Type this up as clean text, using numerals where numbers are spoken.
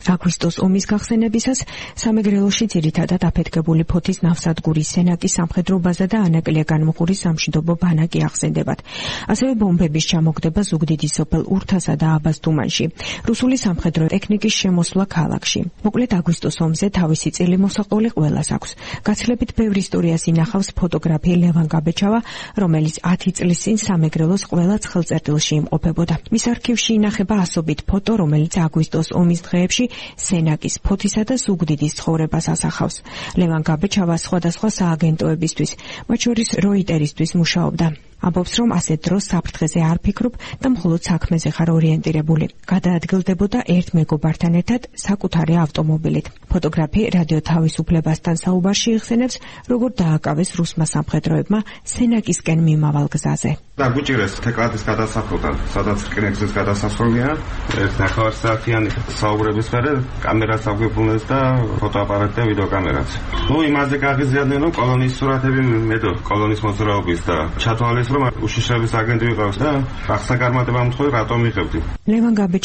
აგვისტოს ომის გახსენებისას სამეგრელოში ძირითადად აფეთქებული ფოთის ნავსადგურის სენაკის სამხედრო ბაზა და ანაკლია განმუხურის სამშვიდობო ბანაკი ახსენდებათ. ასევე ბომბების ჩამოგდება ზუგდიდის სოფელ ურთასა და აბაზდუმანში. რუსული სამხედრო ტექნიკის შემოსვლა ქალაქში. მოკლედ აგვისტოს ომზე თავისი წილი მოსაყოლი ყველას აქვს. გაცილებით ბევრი ისტორიას ინახავს ფოტოგრაფი ლევან გაბეჩავა, რომელიც 10 წლის წინ სამეგრელოს ყველა ცხელწერტილში იმყოფებოდა. მის არქივში ინახება ასობით ფოტო, რომელიც აგვისტოს ომის დღეებში სენაკის, ფოთისა და ზუგდიდის ცხოვრებას ასახავს. ლევან გაბეჩავა სხვადასხვა სააგენტოებისთვის, მათ შორის როიტერისთვის მუშაობდა. ამბობს, რომ ასეთ დროს საფრთხეზე არ ფიქრობ და მხოლოდ საქმეზე ხარ ორიენტირებული. გადაადგილდებოდა ერთ მეგობართან ერთად საკუთარი ავტომობილით. ფოტოგრაფი რადიო თავისუფლებასთან საუბარში იხსენებს, როგორ დააკავეს რუსმა სამხედროებმა სენაკისკენ მიმავალ გზაზე. დაგვიჭირეს თეკლადის გადასახოდან, სადაც რკინიგზის გადასასვლელია, ერთ ნახევარსაათიანი საუბრების მერე კამერას აგვიბრუნეს და ფოტოაპარატი და ვიდეოკამერაც. იმაზე გაღიზიანდნენ, რომ კოლონის სურათები მედო, კოლონის მოძრაობის და ჩათვალეს, რომ უშიშრების აგენტი ვიყავს და ახსნა გარმატება მომთხოვე, რატომ მიღებდი. ლევან გაბეჩავა